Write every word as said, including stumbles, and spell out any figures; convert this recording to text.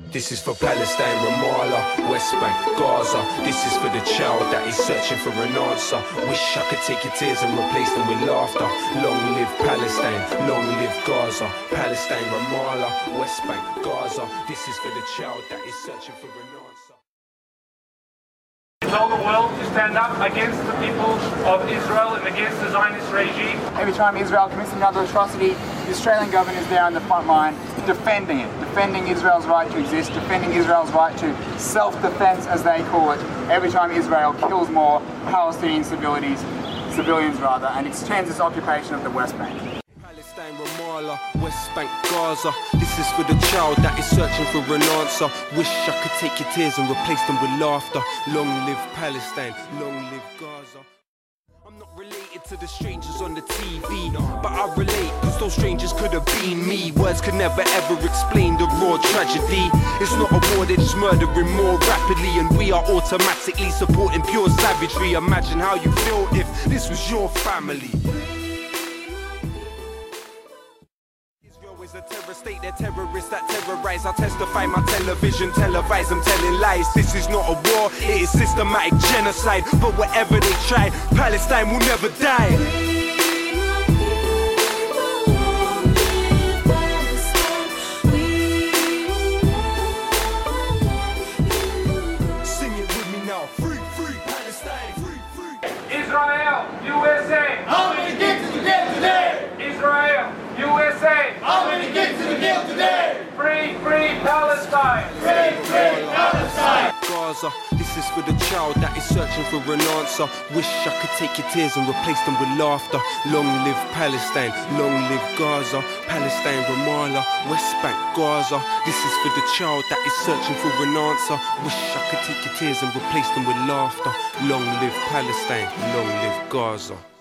This is for Palestine, Ramallah, West Bank, Gaza. This is for the child that is searching for an answer. Wish I could take your tears and replace them with laughter. Long live Palestine, long live Gaza. Palestine, Ramallah, West Bank, Gaza. This is for the child that is searching for an answer. Tell the world to stand up against the people of Israel and against the Zionist regime. Every time Israel commits another atrocity, the Australian government is there on the front line defending it, defending Israel's right to exist, defending Israel's right to self-defense, as they call it, every time Israel kills more Palestinian civilians, civilians rather, and extends its occupation of the West Bank. Palestine, Ramallah, West Bank, Gaza. This is for the child that is searching for an answer. Wish I could take your tears and replace them with laughter. Long live Palestine, long live Gaza. I'm not related to the strangers on the T V, but I relate, cause those strangers could have been me. Words could never ever explain the raw tragedy. It's not a war, they're just murdering more rapidly, and we are automatically supporting pure savagery. Imagine how you feel if this was your family. A terror state, they're terrorists that terrorize. I testify my television, televise, I'm telling lies. This is not a war, it is systematic genocide. But whatever they try, Palestine will never die. Sing it with me now. Free, free Palestine. Free, free. Israel, U S A. How many get to the jail today? Israel, U S A. How many get to the jail today? Free, free Palestine. Free, free Palestine. Gaza, this is for the child that is searching for an answer. Wish I could take your tears and replace them with laughter. Long live Palestine, long live Gaza. Palestine, Ramallah, West Bank, Gaza. This is for the child that is searching for an answer. Wish I could take your tears and replace them with laughter. Long live Palestine, long live Gaza.